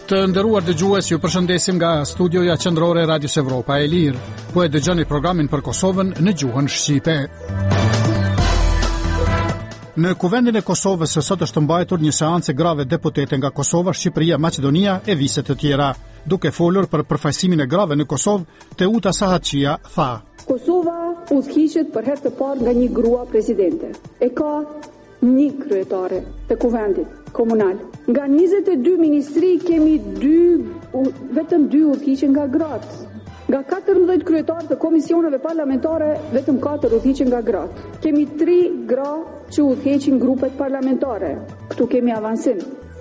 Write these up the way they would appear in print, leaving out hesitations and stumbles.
Të nderuar dëgjues, ju përshëndesim nga studioja qendrore e Radios Evropa e Lirë. Po e dëgjoni programin për Kosovën në gjuhën shqipe. Në Kuvendin e Kosovës sot është mbajtur një seancë grave deputete nga Kosova, Shqipëria, Maqedonia e vise të tjera. Duke folur për përfaqësimin e grave në Kosovë, Teuta Sahatçia tha: Kosova udhëhiqet për herë të parë nga një grua presidente. E ka një kryetare të kuvendit komunal. Nga 22 ministri kemi vetëm 2 udhëhiqen nga gratë. Nga 14 kryetarë të komisioneve parlamentare, vetëm 4 udhëhiqen nga gratë. Kemi 3 gra që udhëheqin grupet parlamentare. Këtu kemi avansim.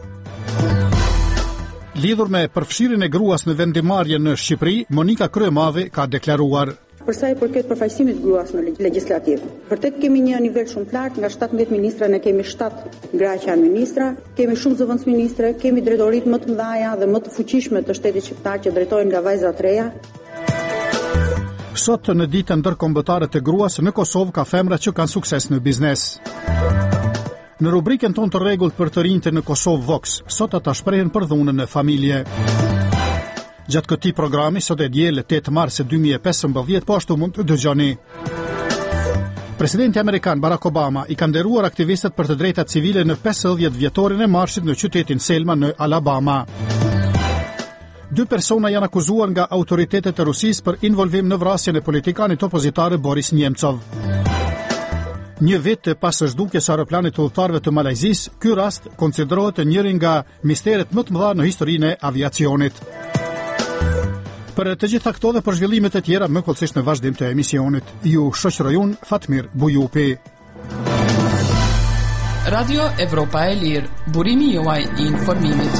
Lidhur me përfshirjen e gruas në vendimarrje në Shqipëri, Monika Kryemadhi ka deklaruar: Për sa i përket përfaqësimit të gruas në legjislativ, vërtet kemi një nivel shumë të lartë, nga 17 ministra ne kemi 7 gra që janë ministra, kemi shumë zëvendësministre, kemi drejtoritë më të mëdha dhe më të fuqishme të shtetit shqiptar që drejtohen nga vajza të reja. Sot në ditën ndërkombëtare të gruas në Kosovë ka femra që kanë sukses në biznes. Në rubrikën tonë të rregullt për të rinjtë në Kosovë Vox, sot ata shprehen për dhunën e familje. Gjatë këtij programi, sot e diel 8 mars 2015, po ashtu mund të dëgjoni. Presidenti amerikan Barack Obama i ka nderuar aktivistët për të drejtat civile në 50 vjetorin e marshit në qytetin Selma në Alabama. 2 persona janë akuzuar nga autoritetet e Rusisë për involvim në vrasjen e politikanit opozitar Boris Nemcov. Një vit pas zhdukjes së aeroplanit të udhëtarëve të Malajzisë, ky rast konsiderohet njëri nga misteret më të mëdha në historinë e aviacionit. Për të gjitha këto dhe për zhvillimet e tjera, më kollësisht në vazhdim të emisionit, ju shoqëroj unë Fatmir Bujupi. Radio Evropa e Lirë, burimi juaj i informimit.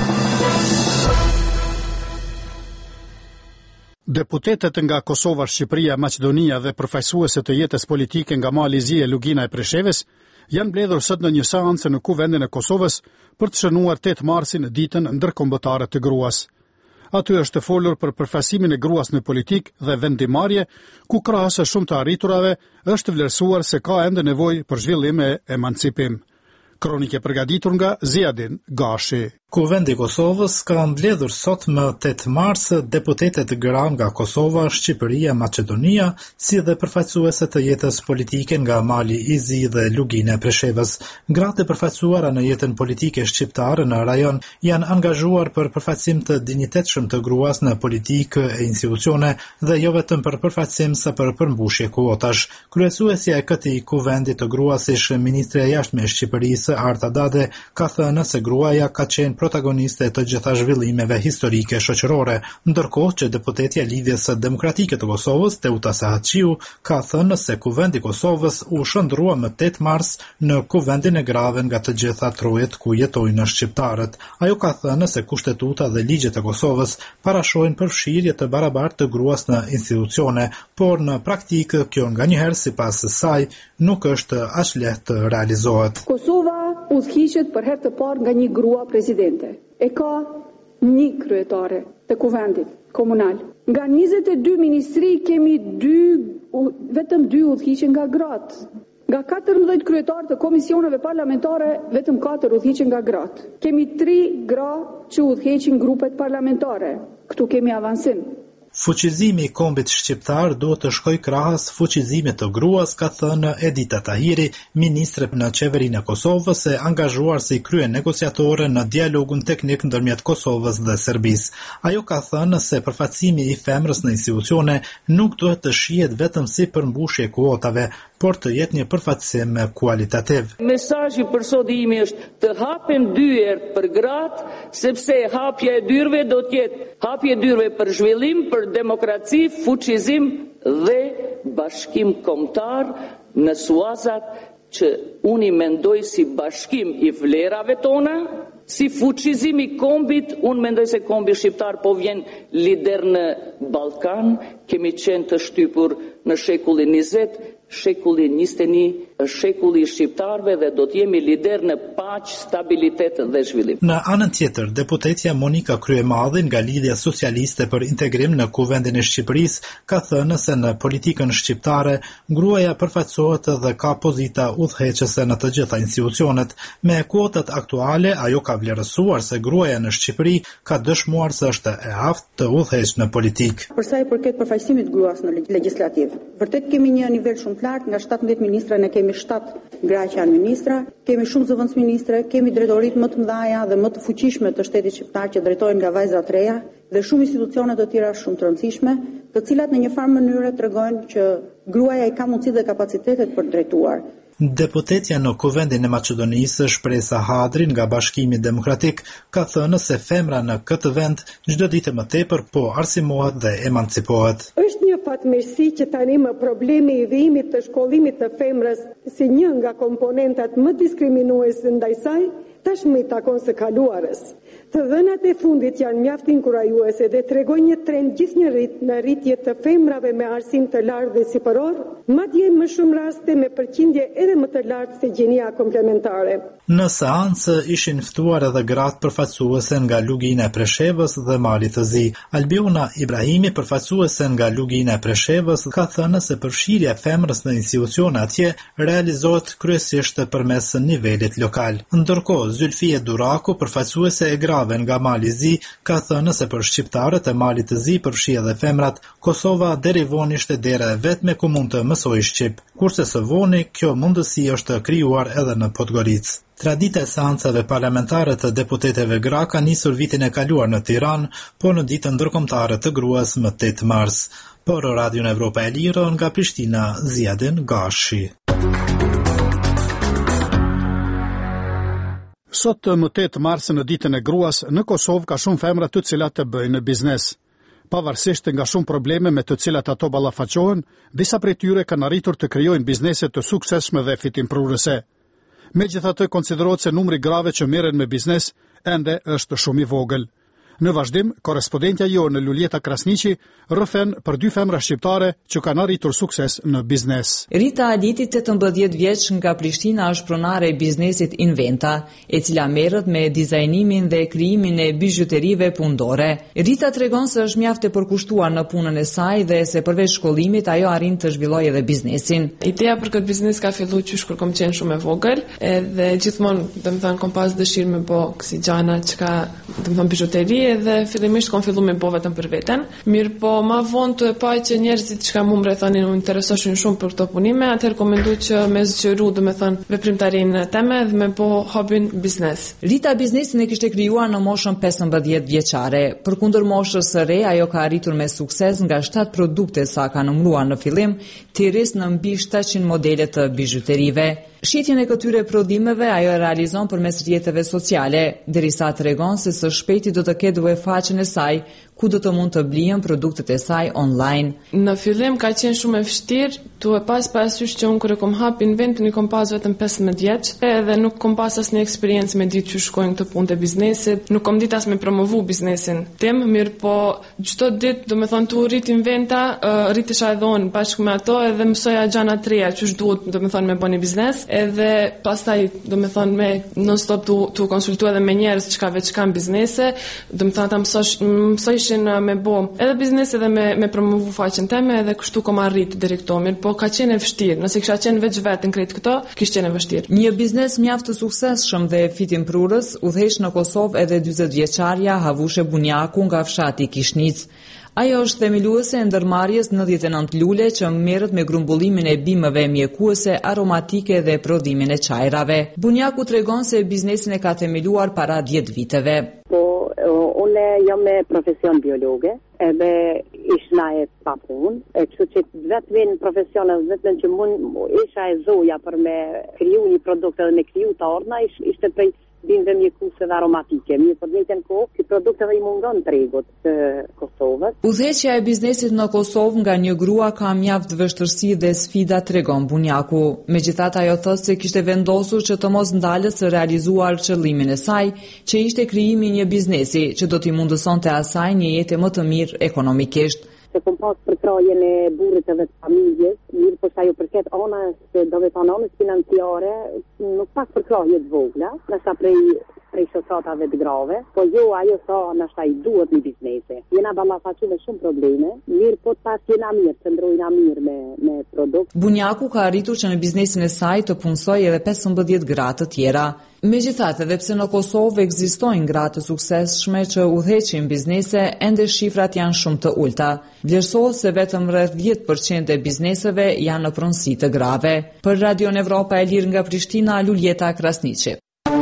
Deputetet nga Kosova, Shqipëria, Maqedonia dhe përfaqësuesit të jetës politike nga Mali Zi e Lugina e Preshevës janë mbledhur sot në një seancë në Kuvendin e Kosovës për të shënuar 8 marsin ditën ndërkombëtare të gruas. Aty është folur për përfaqësimin e gruas në politik dhe vendimarrje, ku krahas shumë të arriturave është vlerësuar se ka ende nevojë për zhvillim e emancipim. Kronike përgatitur nga Ziadin Gashi. Kuvendi i Kosovës ka mbledhur sot më 8 mars deputetet gra nga Kosova, Shqipëria, Maqedonia, si dhe përfaqësuese të jetës politike nga Mali i Zi dhe Lugina e Preshevës. Gratë e përfaqësuara në jetën politike shqiptare në rajon janë angazhuar për përfaqësim të dinjitetshëm të gruas në politikë e institucione dhe jo vetëm për përfaqësim sa për përmbushje kuotash. Kryesuesja e këtij kuvendi të gruas ish ministre e jashtme e Shqipërisë Arta Dade ka thënë se gruaja ka qenë protagoniste të gjitha zhvillimeve historike shoqërore, ndërkohë që deputetja Lidhjes Demokratike të Kosovës, Teuta Sahatçiu, ka thënë se Kuvendi i Kosovës u shndrua më 8 mars në Kuvendin e grave nga të gjitha trojet ku jetojnë shqiptarët. Ajo ka thënë se kushtetuta dhe ligjet e Kosovës parashojnë përfshirje të barabartë të gruas në institucione, por në praktikë kjo nganjëherë sipas saj nuk është aq lehtë të realizohet. Kosova udhëhiqet për herë të parë nga një grua presidente. E ka një kryetare të kuvendit komunal. Nga 22 ministri kemi vetëm 2 udhëhiqen nga gratë. Nga 14 kryetarë të komisioneve parlamentare, vetëm 4 udhëhiqen nga gratë. Kemi 3 gra që udhëheqin grupet parlamentare. Këtu kemi avansim. Fuqizimi i kombit shqiptar duhet të shkojë krahas fuqizimit të gruas, ka thënë Edita Tahiri, ministre në qeverinë e Kosovës e angazhuar si krye negociatore në dialogun teknik ndërmjet Kosovës dhe Serbisë. Ajo ka thënë se përfaqësimi i femrës në institucione nuk duhet të shihet vetëm si përmbushje kuotave, por të jetë një përfaqësim kualitativ. Mesazhi për sot imi është të hapen dyert për gratë, sepse hapja e dyrëve do të jetë hapje dyrëve për zhvillim, për demokraci, fuqizim dhe bashkim kombëtar në suazat që unë i mendoj si bashkim i vlerave tona, si fuqizim i kombit. Unë mendoj se kombi shqiptar po vjen lider në Ballkan, kemi qenë të shtypur në shekullin 20, shekulli 21 është shekulli i shqiptarëve dhe do të jemi lider në paqë, stabilitet dhe zhvillim. Në anën tjetër, deputetja Monika Kryemadhi nga Lidhja Socialiste për Integrim në Kuvendin e Shqipërisë ka thënë se në politikën shqiptare gruaja përfaqësohet dhe ka pozita udhëheqëse në të gjitha institucionet. Me kuotat aktuale, ajo ka vlerësuar se gruaja në Shqipëri ka dëshmuar se është e aftë të udhëheqë në politikë. Për sa i përket përfaqësimit të gruas në legjislativ, vërtet kemi një nivel shumë të lartë, nga 17 ministra ne kemi 7 gra që janë ministra, kemi shumë zëvendës ministre, kemi drejtoritë më të mëdha dhe më të fuqishme të shtetit shqiptar që drejtohen nga vajza të reja dhe shumë institucione të tjera shumë të rëndësishme, të cilat në një farë mënyrë tregojnë që gruaja i ka mundësi dhe kapacitetet për të drejtuar. Deputetja në Kuvendin e Maqedonisë, Shpresa Hadri nga Bashkimi Demokratik, ka thënë se femra në këtë vend çdo ditë më tepër po arsimohet dhe emancipohet. Është një fatmirësi që tani më problemi i vijimit të shkollimit të femrës si një nga komponentat më diskriminuese ndaj saj, tashmë i takon së kaluarës. Të dhënat e fundit janë mjaft inkurajuese dhe tregojnë një trend gjithnjërit në rritje të femrave me arsim të lartë dhe sipëror, madje më shumë raste me përqindje edhe më të lartë se gjenia komplementare. Në seancë ishin ftuar edhe gratë përfaqësuese nga Lugina e Preshevës dhe Malit të Zi. Albiona Ibrahimi, përfaqësuese nga Lugina e Preshevës, ka thënë se përfshirja e femrës në institucione atje realizohet kryesisht përmes nivelit lokal. Ndërkohë, Zylfie Duraku, përfaqësuese e grave nga Mali i Zi, ka thënë se për shqiptarët e Malit të Zi, përfshi edhe femrat, Kosova deri vonë ishte dera e vetme ku mund të mësojë shqip, kurse së voni kjo mundësi është krijuar edhe në Podgoricë. Tradita e seancave parlamentare të deputeteve gra ka nisur vitin e kaluar në Tiranë, po në ditën ndërkombëtare të gruas më 8 mars. Por Radio Evropa e Lirë nga Prishtina, Ziadin Gashi. Sot më 8 mars në ditën e gruas, në Kosovë ka shumë femra të cilat të bëjnë biznes. Pavarësisht nga shumë probleme me të cilat ato ballafaqohen, disa prej tyre kanë arritur të krijojnë biznese të suksesshme dhe fitimprurëse. Megjithatë, konsiderohet se numri grave që merren me biznes ende është shumë i vogël. Në vazhdim, korespondentja jonë Luljeta Krasniqi rrëfen për 2 femra shqiptare që kanë arritur sukses në biznes. Rita Aliti, 18 vjeç, nga Prishtina, është pronare e biznesit Inventa, e cila merret me dizajnimin dhe krijimin e bizhuterive pundore. Rita tregon se është mjaft e përkushtuar në punën e saj dhe se përveç shkollimit ajo arrin të zhvillojë edhe biznesin. Ideja për këtë biznes ka filluar qysh kur kam qenë shumë e vogël, edhe gjithmonë, domethënë, kam pas dëshirë me bë kësi gjana çka, domethënë, bizhuteri, dhe fillimisht kam filluar me bë vetëm për veten. Mirë, po më vonë të e pa që njerëzit që më rrethonin u interesoshin shumë për këto punime, atëherë kam menduar që me zgjeru, domethënë, veprimtarinë në temë dhe me bë hobin biznes. Rita biznesin e kishte krijuar në moshën 15 vjeçare. Përkundër moshës së re, ajo ka arritur me sukses nga 7 produkte sa ka numëruar në fillim, të rrisë në mbi 700 modele të bizhuterive. Shitjen e këtyre prodhimeve ajo e realizon përmes rrjeteve sociale, derisa tregon se së shpejti do të ketë faqen e saj, ku do të mund të blihen produktet e saj online. Në fillim ka qenë shumë e vështirë, tu e pas parasysh që unë kur e kom hap Inventin, i kom pas vetëm 15 vjeç, edhe nuk kom pas asnjë eksperiencë me ditë që shkojnë këtë punë të biznesit, nuk kom ditë as me promovu biznesin tim, mirë po çdo ditë, domethënë tu rrit Inventa, rritesha edhe unë bashkë me ato edhe mësoja gjëra të reja që duhet, domethënë, me bëni biznes, edhe pastaj, domethënë, me non stop tu konsultoj edhe me njerëz që veç kanë biznese, domethënë ata mësojshin me bë edhe biznes edhe me promovu faqen time, edhe kështu kom arrit deri këto. Mirë, po ka qenë e vështirë. Nëse kisha qenë veç vetën krejt këto, kishte qenë e vështirë. Një biznes mjaft të suksesshëm dhe fitimprurës udhëheq në Kosovë edhe 40 vjeçaria Havushe Bunjaku nga fshati Kishnic. Ajo është themeluese e ndërmarrjes 99 lule që merret me grumbullimin e bimëve mjekuese, aromatike dhe prodhimin e çajrave. Bunjaku tregon se biznesin e ka themeluar para 10 viteve. Unë jam me profesion biologe, edhe ishna e pa punë, kështu që vetëm profesionet vetëm që mund isha e zoja për me kriju një produkt edhe me kriju të ordna, ishte prej bimëve mjekuese dhe aromatike. Mirë, për njëjtën kohë, ky produkt edhe i mungon tregut të Kosovës. Udhëheqja e biznesit në Kosovë nga një grua ka mjaft vështirësi dhe sfida, tregon Bunjaku. Megjithatë, ajo thotë se kishte vendosur që të mos ndalet së realizuar qëllimin e saj, që ishte krijimi i një biznesi që do t'i mundësonte asaj një jetë më të mirë ekonomikisht. se kom pas përkrajen e burrit edhe të familjes, mirë po sa ju përket anës, do të thonë anës financiare, nuk pak përkraje të vogla, nasa prej shoqatave të grave, po jo ajo sa nashta i duhet një biznese. Jena ballafaqur me shumë probleme, mirë po pas jena mirë, qëndrojna mirë me produkt. Bunjaku ka arritur që në biznesin e saj të punsojë edhe 15 gra të tjera. Megjithatë, edhe pse në Kosovë ekzistojnë gra të suksesshme që udhëheqin biznese, ende shifrat janë shumë të ulta. Vlerësohet se vetëm rreth 10% e bizneseve janë në pronësi të grave. Për Radion Evropa e Lirë nga Prishtina, Luljeta Krasniqi.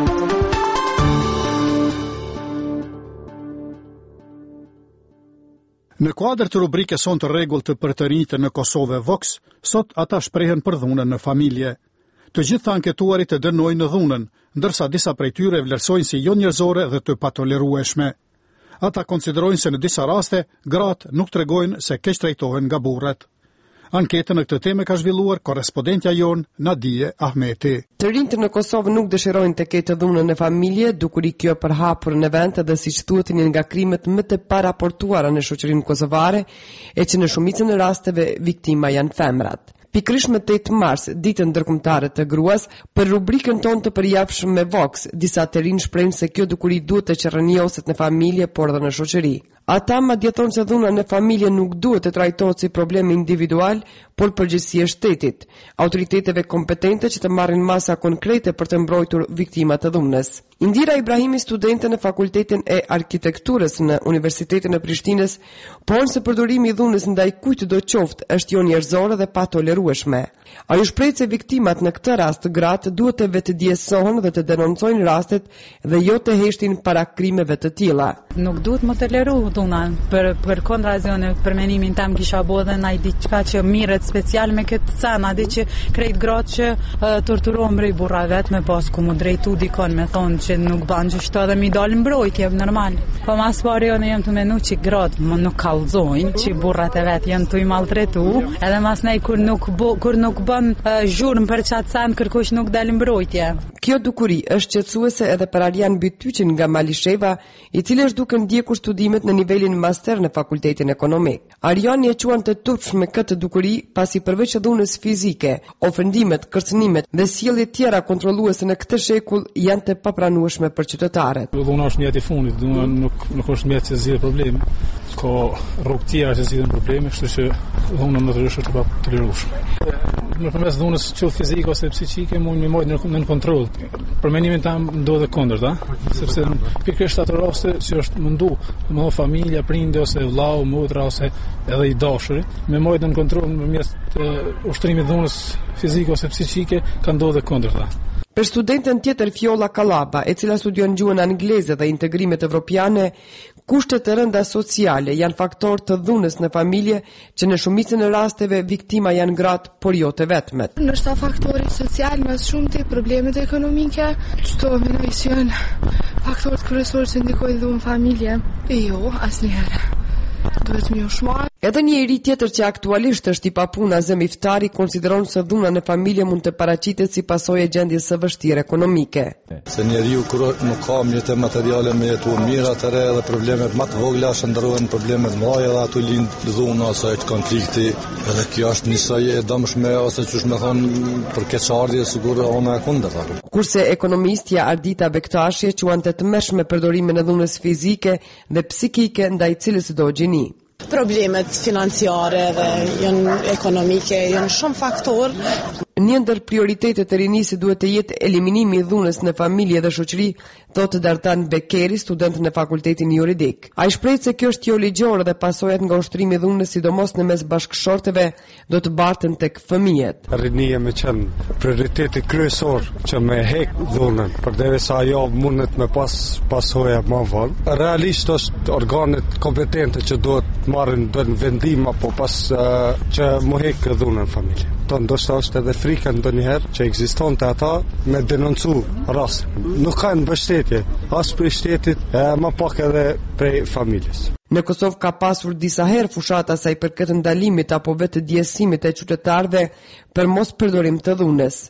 Në kuadër të rubrikës sonë të rregull të për të rinjtë në Kosovë Vox, sot ata shprehen për dhunën në familje. Të gjithë anketuarit të dënojnë në dhunën, ndërsa disa prej tyre vlerësojnë si jo njerëzore dhe të patolerueshme. Ata konsiderojnë se në disa raste, gratë nuk tregojnë se keq trajtohen nga burrat. Anketën në këtë temë ka zhvilluar korrespondentja jon Nadije Ahmeti. Të rinjtë në Kosovë nuk dëshirojnë të ketë dhunën në familje, dukuri kjo përhapur në vend dhe siç thuhet një nga krimet më të paraportuara në shoqërinë kosovare, e që në shumicën e rasteve viktima janë femrat. Pikërisht më 8 mars, ditën ndërkombëtare të gruas, për rubrikën tonë të përjapshme me Vox, disa të rinj shprehin se kjo dukuri duhet të qërrënjoset në familje, por dhe në shoqëri. Ata madje thonë se dhuna në familje nuk duhet të trajtohet si problem individual, por përgjegjësi e shtetit, autoriteteve kompetente që të marrin masa konkrete për të mbrojtur viktimat të dhunës. Indira Ibrahimi, studente në Fakultetin e Arkitekturës në Universitetin e Prishtinës, thonë se përdorimi i dhunës ndaj kujt do qoftë është jo njerëzore dhe pa tolerueshme. Ajo shpreh se viktimat në këtë rast gratë duhet të vetëdijsohen dhe të denoncojnë rastet dhe jo të heshtin para krimeve të tilla. Nuk duhet më toleru dhunën. Për kontrazione, për menimin tam kisha bo dhe naj diçka që mirët special me këtë cena, di që krejt gratë që torturohen brej burra vet me pas ku mu drejtu dikon me thonë që nuk ban gjështo dhe mi dalë mbrojtje normal. Po mas pari unë jem të menu që gratë më nuk kallzojnë, që burrat e vet janë të i maltretu, edhe mas nej kur nuk bën zhurmë për qatë cent kërkush nuk dalë mbrojtje. Kjo dukuri është qetësuese edhe për Arjan Bytyqin nga Malisheva, i cili është duke ndjekur studimet në nivelin master në Fakultetin Ekonomik. Arjani e quan të turpsh me këtë dukuri pasi përveç dhunës fizike, ofendimet, kërcënimet dhe sjelljet tjera kontrolluese në këtë shekull janë të papranueshme për qytetarët. Dhuna është mjeti i fundit, dhuna nuk është mjet që zgjidh probleme. Ka rrugë tjera që zgjidhin probleme, kështu që dhuna natyrisht është pa tolerueshme. Nëpërmes dhunës qoftë fizike ose psiqike mund më mojt në kontroll. Për mendimin tam ndodhe kundërta, sepse pikërisht ato raste që është mundu, domethënë familja, prindë ose vllau, motra ose edhe i dashuri, me mojt në kontroll nëpërmjet ushtrimit dhunës fizike ose psiqike ka ndodhe kundërta. Për studenten tjetër Fjolla Kallaba, e cila studion gjuhën angleze dhe integrimet evropiane, kushtet e rënda sociale janë faktor të dhunës në familje që në shumicën e rasteve viktima janë gratë, por jo të vetmet. Nështë faktori social më shumë të problemet ekonomike, çto mendoj se janë faktorët kryesorë që ndikojnë dhunë familje. Jo, asnjëherë. Duhet më ushmar. Edhe një iri tjetër që aktualisht është i papuna Zem Iftari konsideron se dhuna në familje mund të paraqitet si pasojë e gjendjes së vështirë ekonomike. Se njeriu kur nuk ka mjete materiale me jetu mirë, atëherë edhe problemet më të vogla shndrohen problemet më mëdha dhe aty lind dhuna ose konflikti, edhe kjo është njësoj e dëmshme ose çush më thon për keqardhje sigurisht ona e kundërta. Kurse ekonomistja Ardita Bektashi quan të tmerrshme përdorimin e dhunës fizike dhe psikike ndaj cilës do gjini. Problemet financiare dhe janë ekonomike, janë shumë faktor. Një ndër prioritetet e rinisë duhet të jetë eliminimi i dhunës në familje dhe shoqëri, thotë Dartan Bekeri, student në Fakultetin Juridik. Ai shpreh se kjo është jo ligjore dhe pasojat nga ushtrimi i dhunës, sidomos në mes bashkëshorteve, do të barten tek fëmijët. Rinia me qenë prioriteti kryesor që me hek dhunën, përderisa ajo mundet me pasoja më vonë. Realisht është organet kompetente që duhet marrin vendim apo pas që më hek dhunën në familje. Ndoshta është edhe frika ndonjëherë që ekziston të ata me denoncu rast. Nuk kanë mbështetje as prej shtetit, më pak edhe prej familjes. Në Kosovë ka pasur disa herë fushata sa i përket ndalimit apo vetë djesimit e qytetarëve për mos përdorim të dhunës.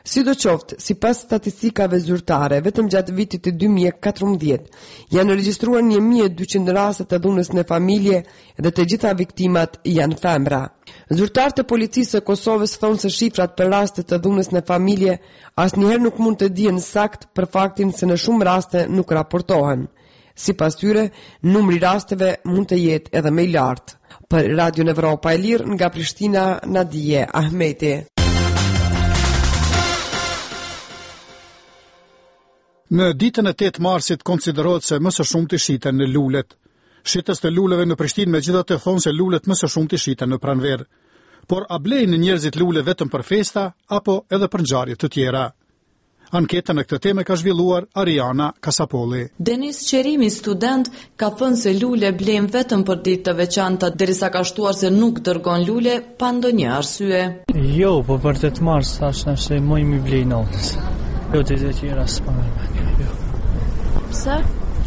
Sidoqoftë, sipas statistikave zyrtare, vetëm gjatë vitit të 2014 janë regjistruar 1200 raste të dhunës në familje dhe të gjitha viktimat janë femra. Zyrtarët e policisë së Kosovës thonë se shifrat për raste të dhunës në familje asnjëherë nuk mund të dihen sakt për faktin se në shumë raste nuk raportohen. Sipas tyre, numri rasteve mund të jetë edhe më i lartë. Për Radio Evropa e Lirë nga Prishtina, Nadije Ahmeti. Në ditën e 8 marsit konsiderohet se më së shumti shiten në lulet. Shitës të luleve në Prishtinë megjithatë thonë se lulet më së shumti shiten në pranverë. Por a blejnë njerëzit lule vetëm për festa apo edhe për ngjarje të tjera? Anketën në këtë temë ka zhvilluar Ariana Kasapolli. Denis Qerimi, student, ka thënë se lule blejnë vetëm për ditë të veçanta, derisa ka shtuar se nuk dërgon lule pa ndonjë arsye. Jo, po për 8 mars thash se më i blej notës. Jo, të tjera s'pa mërmenja, jo. Pse?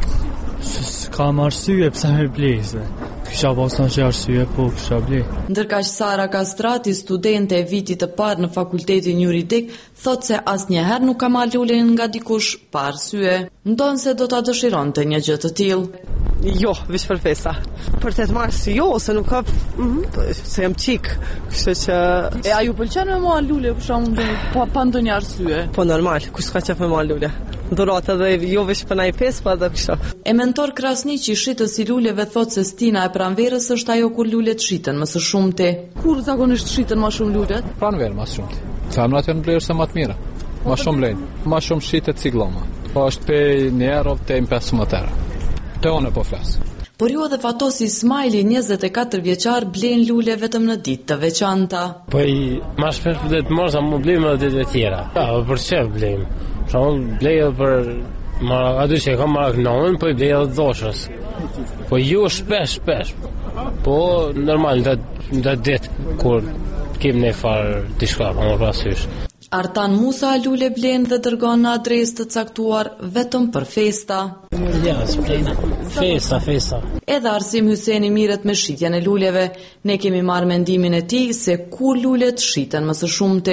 Kam arsye pse me blejse. Kisha pasur që arsye, po kisha blej. Ndërkaq Sara Kastrati, studente e vitit të parë në fakultetin juridik, thot se asnjëherë nuk ka marrë lulen nga dikush pa arsye. Ndonë se do ta dëshironte një gjë të tillë. Jo, veç për festa. Për 8 mars jo, se nuk ka, se jam qik. Kështu që e a ju pëlqen me marrë lule për shembull pa ndonjë arsye? Po normal, kush ka qef me marrë lule? Dhuratë edhe jo veç për nai fest, po edhe kështu. E mentor Krasniqi, shitës i luleve, thot se stina e pranverës është ajo kur lulet shiten më së shumti. Kur zakonisht shiten më shumë lulet? Pranverë më së shumti. Femrat janë blerë se më të mira. Më shumë blejnë. Më shumë shitet cikloma. Po është pe 1 euro te 15 euro. Te one po flas. Por ju edhe Fatosi Ismaili, 24 vjeçar, blen lule vetëm në ditë të veçanta. Po i më shpesh për ditë morsa më blejmë edhe ditë të tjera. Ja, për çfarë blejmë? Shumë blej për a dy që kam marrë kënonën, po i blej edhe dhoshës. Po ju shpesh. Po normal në ditë kur kem ne far diçka më pasysh. Artan Musa lule blen dhe dërgon në adresë të caktuar vetëm për festa. Ja, festa. Edhe Arsim Hyseni mirët me shitjen e luleve. Ne kemi marrë mendimin e tij se kur lulet shiten më së shumti.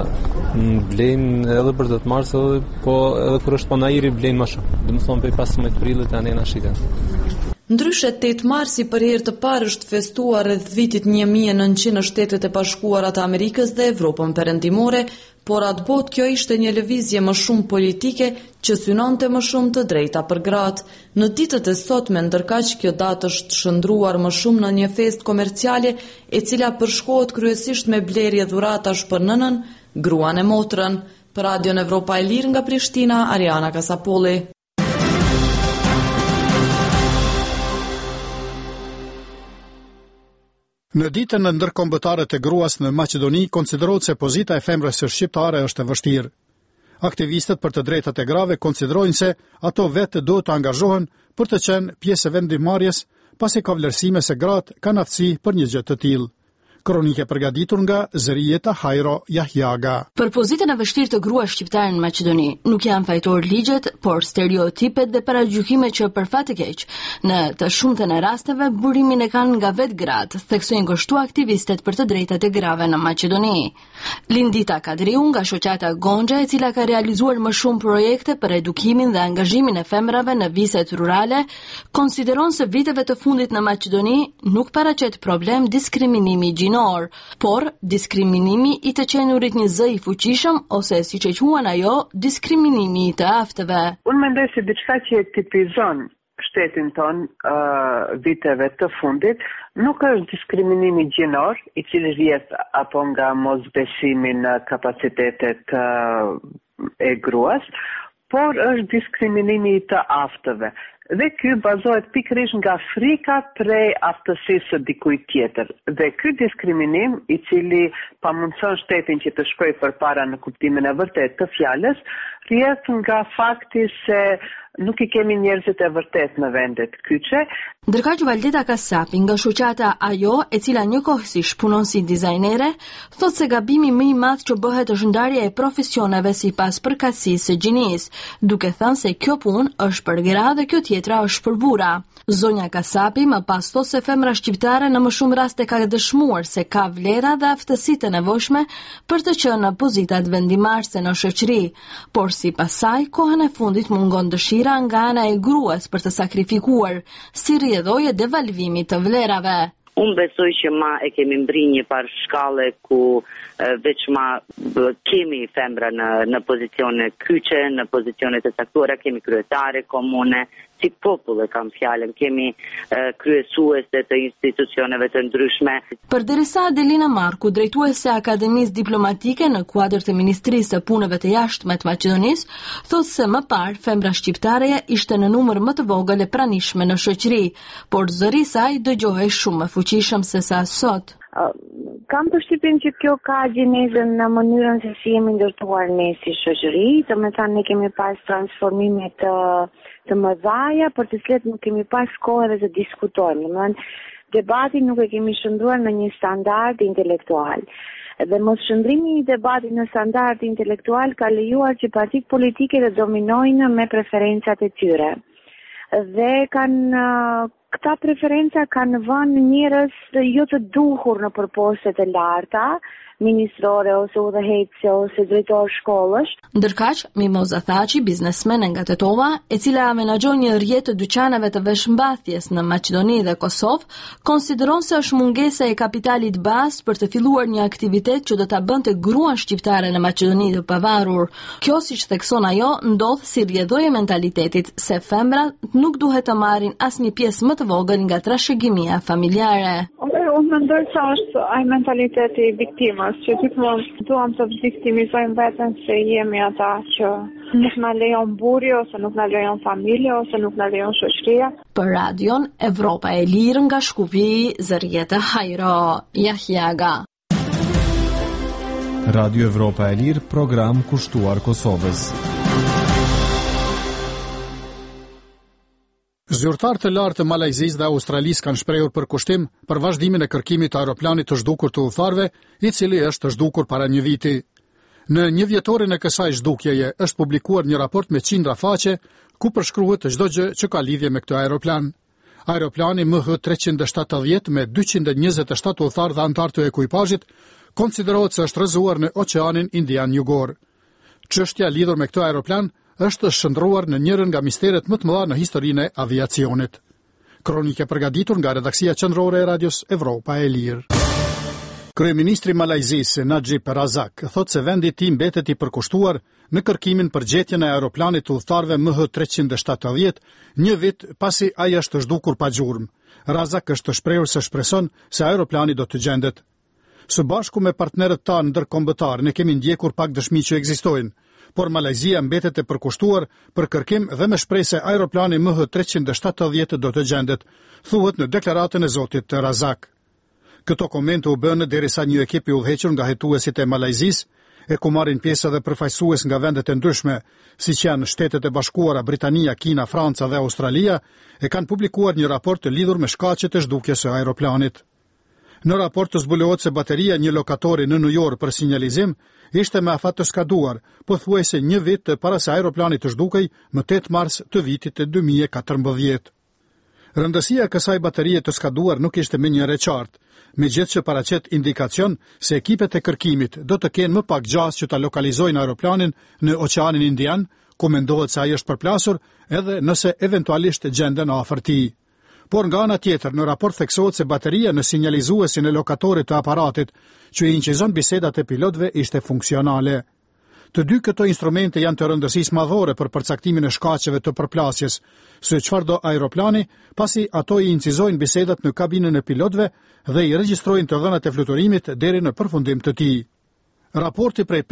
Blen edhe për 8 mars, po edhe kur është panajiri blen më shumë. Domethënë për 15 prillit tani na shiten. Ndryshe 8 marsi për herë të parë është festuar rreth vitit 1900 në Shtetet e Bashkuara të Amerikës dhe Evropën Perëndimore, por atë botë kjo ishte një lëvizje më shumë politike që synonte më shumë të drejta për gratë. Në ditët e sotme, ndërkaq kjo datë është shndruar më shumë në një festë komerciale e cila përshkohet kryesisht me blerje dhuratash për nënën, gruan e motrën. Për Radio Evropa e Lirë nga Prishtina, Ariana Kasapolli. Në ditën e ndërkombëtare të gruas në Maqedoni, konsiderohet se pozita e femrës së shqiptare është e vështirë. Aktivistët për të drejtat e grave konsiderojnë se ato vetë do të angazhohen për të qenë pjesë e vendimmarrjes, pasi ka vlerësime se gratë kanë aftësi për një gjë të tillë. Kronike përgatitur nga Zërijeta Hajro Jahjaga. Për pozitën e vështirë të gruas shqiptare në Maqedoni, nuk janë fajtor ligjet, por stereotipet dhe paragjykimet që për fat të keq, në të shumtën e rasteve burimin e kanë nga vetë gratë, theksojnë kështu aktivistet për të drejtat e grave në Maqedoni. Lindita Kadriu nga shoqata Gonxha, e cila ka realizuar më shumë projekte për edukimin dhe angazhimin e femrave në viset rurale, konsideron se viteve të fundit në Maqedoni nuk paraqet problem diskriminimi gjinor, por diskriminimi i të qenurit një zë i fuqishëm ose siç e quajnë ajo, diskriminimi i të aftëve. Unë mendoj se diçka që tipizon shtetin ton viteve të fundit nuk është diskriminimi gjinor, i cili vjet apo nga mosbesimi në kapacitetet e gruas, por është diskriminimi i të aftëve. Dhe ky bazohet pikërisht nga frika prej aftësisë së dikujt tjetër. Dhe ky diskriminim, i cili pamundson shtetin që të shkojë përpara në kuptimin e vërtetë të fjalës, rrjedh nga fakti se nuk i kemi njerëzit e vërtet në vendet kyçe. Ndërkaq Valdeta Kasapi nga shoqata Ajo, e cila njëkohësisht punon si dizajnere, thotë se gabimi më i madh që bëhet është ndarja e profesioneve sipas përkatësisë së gjinisë, duke thënë se kjo punë është për gra dhe kjo tjetra është për burra. Zonja Kasapi më pas thotë se femra shqiptare në më shumë raste ka dëshmuar se ka vlera dhe aftësitë e nevojshme për të qenë në pozitat vendimarrëse në shoqëri, por sipas saj kohën e fundit mungon dëshira nga ana e gruas për të sakrifikuar, si rrjedhoi e devalvimit të vlerave. Unë besoj që ma e kemi mbri një par shkallë ku veç ma kemi femra në pozicione kyçe, në pozicione të caktuara, kemi kryetare komune, si popull e kam fjalën, kemi kryesuese të institucioneve të ndryshme. Përderisa Adelina Marku, drejtuese e Akademisë Diplomatike në kuadër të Ministrisë së Punëve të Jashtme të Maqedonisë, thotë se më parë femra shqiptare ishte në numër më të vogël e pranishme në shoqëri, por zëri i saj dëgjohej shumë më fuqishëm se sa sot. Kam përshtypjen që kjo ka gjenezën në mënyrën se si jemi ndërtuar ne si shoqëri, të me thënë ne kemi pas transformime të mëdhaja, për të cilat nuk kemi pas kohë edhe të diskutojmë. Domethënë, debatin nuk e kemi shndruar në një standard intelektual. Dhe mos shndrimi i debatit në standard intelektual ka lejuar që partitë politike të dominojnë me preferencat e tyre. Dhe këta preferenca kanë vënë njerëz jo të duhur në postet e larta, ministrore ose udhëheqëse ose drejtor shkollësh. Ndërkaq, Mimoza Thaçi, biznesmene nga Tetova, e cila menaxhon një rrjet të dyqaneve të veshmbathjes në Maqedoni dhe Kosovë, konsideron se është mungesa e kapitalit bazë për të filluar një aktivitet që do ta bënte gruan shqiptare në Maqedoni të pavarur. Kjo, siç thekson ajo, ndodh si rrjedhoi e mentalitetit se femrat nuk duhet të marrin asnjë pjesë më të vogël nga trashëgimia familjare. Unë mendoj se është ai mentaliteti i viktimës, që gjithmonë duam të viktimizojmë veten se jemi ata që nuk na lejon burri ose nuk na lejon familja ose nuk na lejon shoqëria. Për radion Evropa e Lirë nga Shkupi, Zërjeta Hajro, Jahjaga. Radio Evropa e Lirë, program kushtuar Kosovës. Zyrtarë të lartë të Malajzisë dhe Australisë kanë shprehur për kushtim për vazhdimin e kërkimit të aeroplanit të zhdukur të udhëtarëve, i cili është zhdukur para një viti. Në një vjetorin e kësaj zhdukjeje është publikuar një raport me qindra faqe ku përshkruhet çdo gjë që ka lidhje me këtë aeroplan. Aeroplani MH370 me 227 udhëtarë dhe anëtar të ekuipazhit konsiderohet se është rrëzuar në Oqeanin Indian Jugor. Çështja lidhur me këtë aeroplan është shndruar në njërin nga misteret më të mëdha në historinë e aviacionit. Kronike përgatitur nga redaksia qendrore e Radios Evropa e Lirë. Kryeministri i Malajzisë, Najib Razak, thotë se vendi i tij mbetet i përkushtuar në kërkimin për gjetjen e aeroplanit të udhëtarëve MH370, një vit pasi ai është zhdukur pa gjurmë. Razak është shprehur se shpreson se aeroplani do të gjendet. Së bashku me partnerët tanë ndërkombëtar, ne kemi ndjekur pak dëshmi që ekzistojnë, por Malajzia mbetet e përkushtuar për kërkim dhe me shpresë se aeroplani MH370 do të gjendet, thuhet në deklaratën e zotit Razak. Këto komente u bënë derisa një ekip i udhëhequr nga hetuesit e Malajzisë, e ku marrin pjesë edhe përfaqësues nga vendet e ndryshme, siç janë Shtetet e Bashkuara, Britania, Kina, Franca dhe Australia, e kanë publikuar një raport të lidhur me shkaqet e zhdukjes së aeroplanit. Në raport të zbulohet se bateria një lokatori në New York për sinjalizim ishte me afat të skaduar, pothuajse një vit para se aeroplani të zhdukej më 8 mars të vitit 2014. Rëndësia e kësaj baterie të skaduar nuk ishte me një qartë, megjithëse që paraqet indikacion se ekipet e kërkimit do të kenë më pak gjas që ta lokalizojnë aeroplanin në Oqeanin Indian, ku mendohet se ai është përplasur edhe nëse eventualisht gjenden afër tij. Por nga ana tjetër, në raport theksohet se bateria në sinjalizuesin e lokatorit të aparatit që i inqizon bisedat e pilotëve ishte funksionale. Të dy këto instrumente janë të rëndësisë madhore për përcaktimin e shkaqeve të përplasjes së çfarëdo aeroplani, pasi ato i incizojnë bisedat në kabinën e pilotëve dhe i regjistrojnë të dhënat e fluturimit deri në përfundim të tij. Raporti prej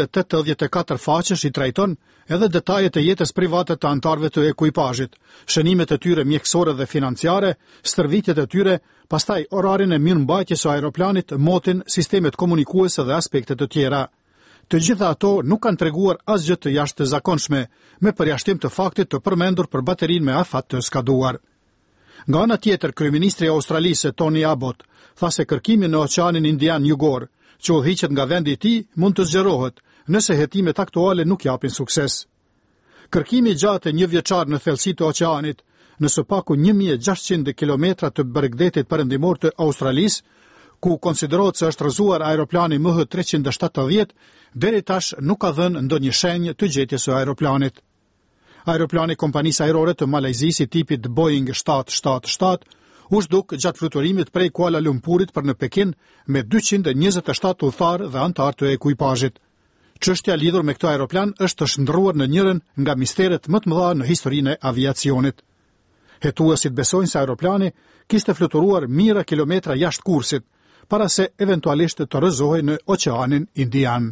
584 faqesh i trajton edhe detajet e jetës private të anëtarëve të ekuipazhit, shënimet e tyre mjekësore dhe financiare, stërvitjet e tyre, pastaj orarin e mirëmbajtjes së aeroplanit, motin, sistemet komunikuese dhe aspekte të tjera. Të gjitha ato nuk kanë treguar asgjë të jashtëzakonshme, me përjashtim të faktit të përmendur për baterinë me afat të skaduar. Nga ana tjetër, kryeministri i Australisë Tony Abbott tha se kërkimi në Oqeanin Indian Jugor, që udhëhiqet nga vendi i tij, mund të zgjerohet nëse hetimet aktuale nuk japin sukses. Kërkimi gjatë 1 vjeçar në thelësi të oqeanit, në së paku 1600 kilometra të bregdetit perëndimor të Australisë, ku konsiderohet se është rrëzuar aeroplani MH370, deri tash nuk ka dhënë ndonjë shenjë të gjetjes së aeroplanit. Aeroplani kompanisë ajrore të Malajzisë tipit Boeing 777 u zhduk gjatë fluturimit prej Kuala Lumpurit për në Pekin me 227 udhëtar dhe anëtar të ekuipazhit. Çështja lidhur me këtë aeroplan është të shndërruar në njërin nga misteret më të mëdha në historinë e aviacionit. Hetuesit besojnë se aeroplani kishte fluturuar mijëra kilometra jashtë kursit, para se eventualisht të rrëzohej në Oqeanin Indian.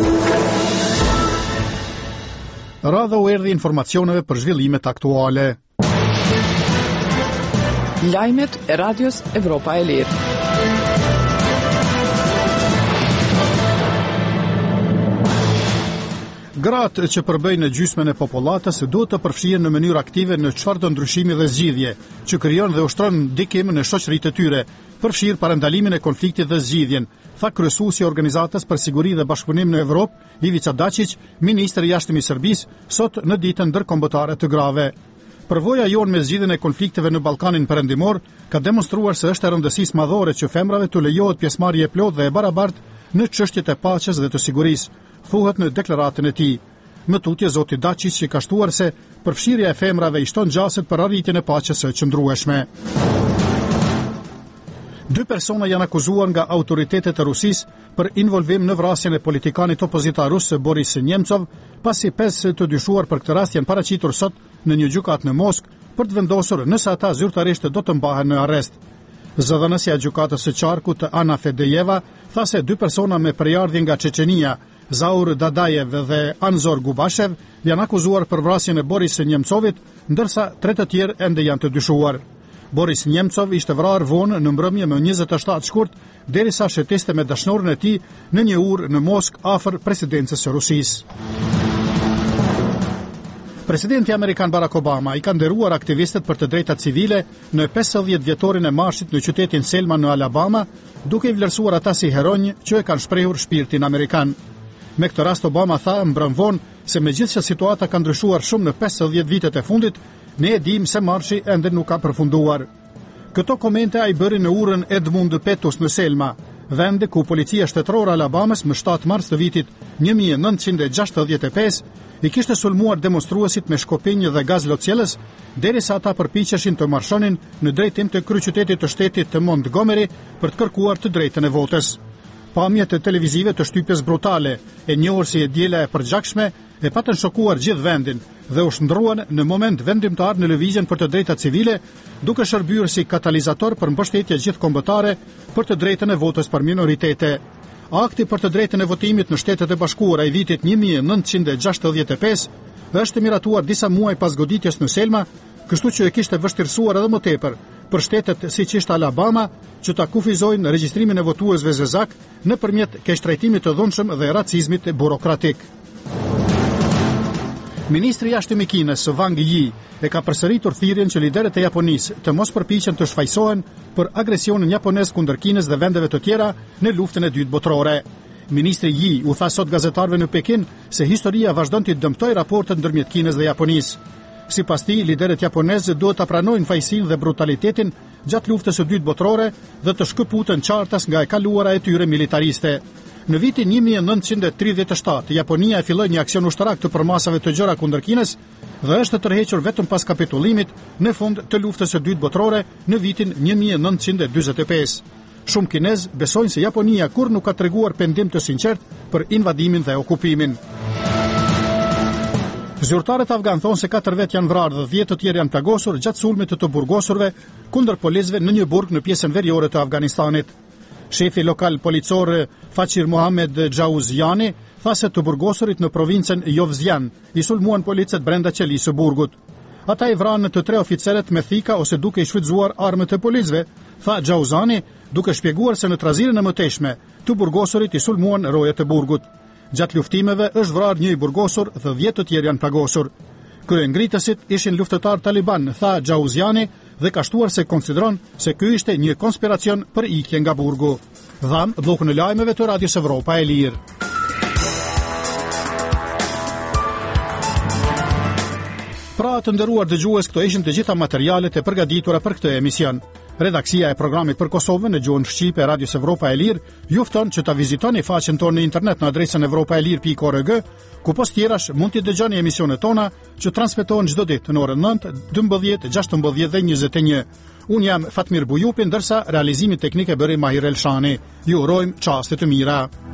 Radha u erdhi informacioneve për zhvillimet aktuale. Lajmet e Radios Evropa e Lirë. Gratë që përbëjnë gjysmën e popullatës duhet të përfshihen në mënyrë aktive në çfarëdo ndryshimi dhe zgjidhje, që krijon dhe ushtron ndikim në shoqëritë e tyre, përfshirë parandalimin e konfliktit dhe zgjidhjen, tha kryesuesi i Organizatës për Siguri dhe Bashkëpunim në Evropë, Ivica Dačić, ministri i jashtëm i Serbisë, sot në ditën ndërkombëtare të grave. Përvoja jonë me zgjidhjen e konflikteve në Ballkanin Perëndimor ka demonstruar se është e rëndësisë madhore që femrave të lejohet pjesëmarrje e plotë dhe e barabartë në çështjet e paqes dhe të sigurisë, thuhet në deklaratën e tij. Më tutje zoti Dačić që ka shtuar se përfshirja e femrave i shton gjaset për arritjen e paqes së qëndrueshme. 2 persona janë akuzuar nga autoritetet e Rusisë për involvim në vrasjen e politikanit opozitar rus Boris Nemcov, pasi 5 të dyshuar për këtë rast janë paraqitur sot në një gjykatë në Moskë për të vendosur nëse ata zyrtarisht do të mbahen në arrest. Zëdhënësja e gjykatës së Qarkut Ana Fedejeva tha se 2 persona me përjardhje nga Çeçenia, Zaur Dadajev dhe Anzor Gubashev, janë akuzuar për vrasjen e Boris Nemcovit, ndërsa 3 të tjerë ende janë të dyshuar. Boris Nemcov ishte vrarë vonë në mbrëmje më 27 shkurt, derisa shëtiste me dashnorin e tij në një urë në Moskë afër presidencës së Rusisë. Presidenti amerikan Barack Obama i ka nderuar aktivistët për të drejtat civile në 50 vjetorin e marshit në qytetin Selma në Alabama, duke i vlerësuar ata si heronj që e kanë shprehur shpirtin amerikan. Me këtë rast Obama tha mbrëm vonë se megjithëse situata ka ndryshuar shumë në 50 vitet e fundit, ne e dim se marshi ende nuk ka përfunduar. Këto komente ai bëri në urën Edmund Pettus në Selma, vende ku policia shtetërore Alabamës më 7 mars të vitit 1965 i kishte sulmuar demonstruesit me shkopinj dhe gaz lotcjellës, derisa ata përpiqeshin të marshonin në drejtim të kryeqytetit të shtetit të Montgomery për të kërkuar të drejtën e votës. Pamjet e televizive të shtypjes brutale, e njohur si e diela e përgjakshme, e patën shokuar gjithë vendin dhe u shndruan në moment vendimtar në lëvizjen për të drejtat civile, duke shërbyer si katalizator për mbështetje gjithkombëtare për të drejtën e votës për minoritete. Akti për të drejtën e votimit në Shtetet e Bashkuara i vitit 1965 është miratuar disa muaj pas goditjes në Selma, kështu që e kishte vështirësuar edhe më tepër për shtetet siç ishte Alabama që ta kufizojnë regjistrimin e votuesve zezak nëpërmjet keqtrajtimit të dhunshëm dhe racizmit burokratik. Ministri i jashtëm i Kinës, Wang Yi, e ka përsëritur thirrjen që liderët e Japonisë të mos përpiqen të shfaqsohen për agresionin japonez kundër Kinës dhe vendeve të tjera në luftën e dytë botërore. Ministri Yi u tha sot gazetarëve në Pekin se historia vazhdon të dëmtojë raportet ndërmjet Kinës dhe Japonisë. Sipas tij, liderët japonezë duhet ta pranojnë fajësinë dhe brutalitetin gjatë luftës së dytë botërore dhe të shkëputen qartas nga e kaluara e tyre militariste. Në vitin 1937, Japonia e filloi një aksion ushtarak të përmasave të gjëra kundër Kinës dhe është tërhequr vetëm pas kapitullimit në fund të luftës së dytë botërore në vitin 1945. Shumë kinezë besojnë se Japonia kur nuk ka treguar pendim të sinqert për invadimin dhe okupimin. Zyrtarët afgan thonë se 4 vet janë vrarë dhe 10 të tjerë janë plagosur gjatë sulmit të burgosurve kundër policëve në një burg në pjesën veriore të Afganistanit. Shefi lokal policor Faqir Mohamed Xhauziani tha se të burgosurit në provincën Jovzian i sulmuan policët brenda qelisë së burgut. Ata i vranë të 3 oficerët me thika ose duke i shfrytzuar armët e policëve, tha Xhauzani, duke shpjeguar se në trazirën e mëtejshme të burgosurit i sulmuan rojet e burgut. Gjatë luftimeve është vrarë 1 i burgosur dhe 10 të tjerë janë plagosur. Kryengritësit ishin luftëtar taliban, tha Gjauziani, dhe ka shtuar se konsideron se ky ishte një konspiracion për ikje nga burgu. Dham bllokun e lajmeve të Radios Evropa e Lirë. Pra të nderuar dëgjues, këto ishin të gjitha materialet e përgatitura për këtë emision. Redaksia e programit për Kosovën në gjuhën shqipe e Radios Evropa e Lirë ju fton që ta vizitoni faqen tonë në internet në adresën evropaelir.org, ku post tjerash mund t'i dëgjoni emisionet tona që transmetohen çdo ditë në orën 9, 12, 16 dhe 21. Unë jam Fatmir Bujupi, ndërsa realizimin teknik e bëri Mahir Elshani. Ju urojmë çaste të mira.